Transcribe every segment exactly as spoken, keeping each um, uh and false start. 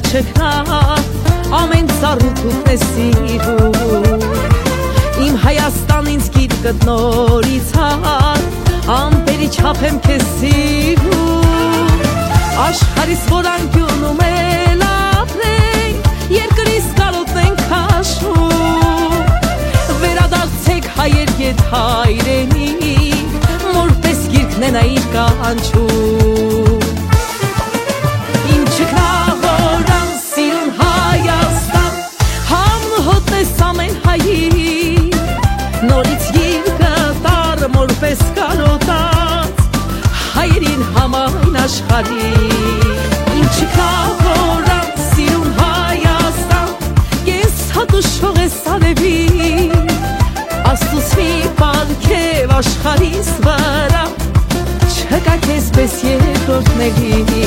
չքնա ամեն ծառուտուկն է սիրում Իմ Հայաստան ինձ գիր գտնորից հար ամպերի չափ եմ քեզ սիրում Աշխարհիս որ անկյունում էլ ապրենք երկրիս կարոտն ենք քաշում Վերադարձեք հայեր ետ հայրենի որպես գիրքն է նա իր կանչում Իմ չքնա հորան սիրուն Հայաստան Համոհոտ ես ամեն հայի Նորից երկը տարմ որպես կարոտած Հայերին համայն աշխարհի Իմ չքնա հորան սիրուն Հայաստան Ես հատուշող ես արևի Աստուծո մի պարգև աշխարհիս վրա Չկա քեզպես երկրորդների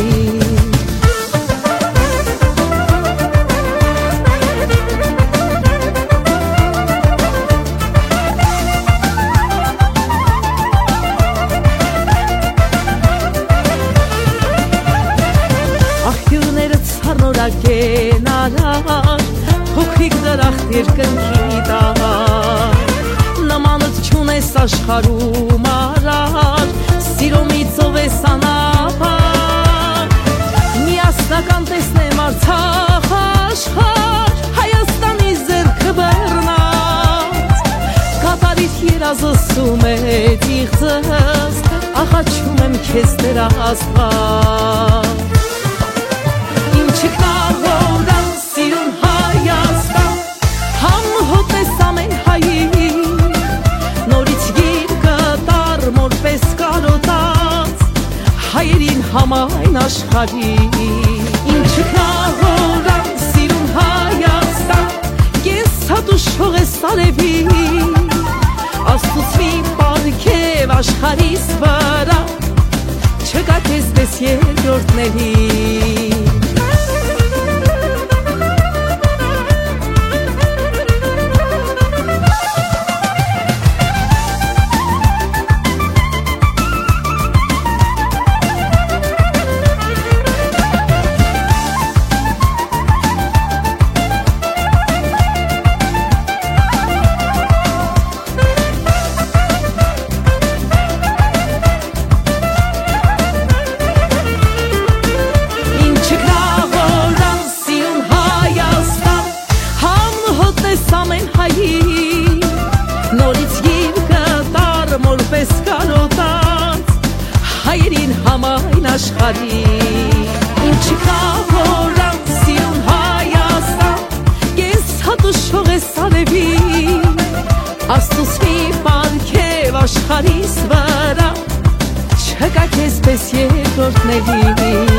Աղբյուրները ցառնորակեն արար Փոքրիկ դրախտ երկնքի տար Նմանդ չունես աշխարհում արար Սիրո մի ծով ես անապար Միասնական տեսնեմ Արցախ աշխարհ Հայաստանի ձեռքը բռնած Կատարիր երազսում է դիղձս Աղաչում եմ քեզ Տեր Աստված Իմ չքնա հորան սիրուն Հայաստան Համոհոտ ես ամեն հայի Նորից երկը տարմ որպես կարոտած Հայերին համայն աշխարհի Իմ չքնա հորան սիրուն Հայաստան Ես հատուշող ես արևի Աստուծո մի պարգև աշխարհիս վրա Չկա քեզպես երկրորդների Նորից երկը տարմ որպես կարոտած Հայերին համայն աշխարհի Իմ չքնա հորան սիրուն Հայաստան Ես հատուշող ես արևի Աստուծո մի պարգև աշխարհիս վրա Չկա քեզպես երկրորդների